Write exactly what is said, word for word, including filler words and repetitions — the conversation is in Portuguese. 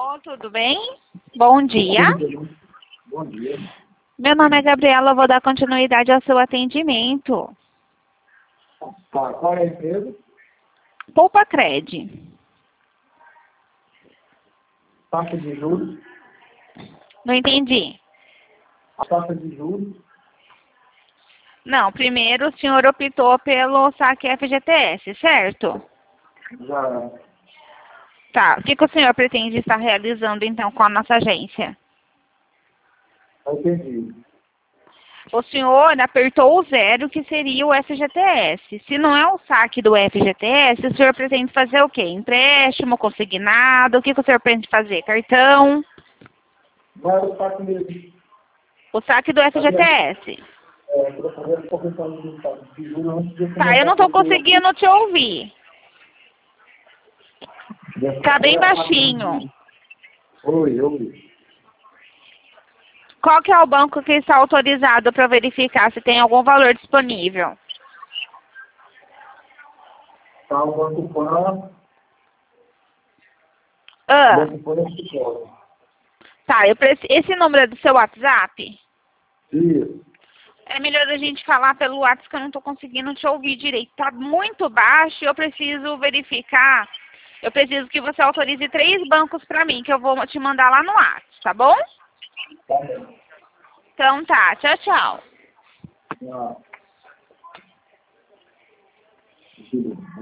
Alô, tudo bem? Bom dia. Bom dia. Meu nome é Gabriela, eu vou dar continuidade ao seu atendimento. Tá, qual é a empresa? Poupa Cred. Taxa de juros. Não entendi. A taxa de juros. Não, primeiro o senhor optou pelo saque F G T S, certo? Já. Tá, o que, que o senhor pretende estar realizando então com a nossa agência? Entendi. O senhor apertou o zero, que seria o F G T S. Se não é o saque do F G T S, o senhor pretende fazer o quê? Empréstimo, consignado? O que, que o senhor pretende fazer? Cartão? Vai o saque mesmo. O saque do F G T S. É, eu vou fazer a correção do taxa de juros antes de Tá, eu não tô conseguindo te ouvir. Tá bem baixinho. Oi, oi. Qual que é o banco que está autorizado para verificar se tem algum valor disponível? Tá, o Banco Pan. Ah, Banco Pan é escritório. tá, eu preciso... esse número é do seu WhatsApp? Isso. É melhor a gente falar pelo WhatsApp, que eu não tô conseguindo te ouvir direito. Tá muito baixo e eu preciso verificar. Eu preciso que você autorize três bancos para mim, que eu vou te mandar lá no WhatsApp, tá bom? Tá bom. Então tá, tchau, tchau. Ah.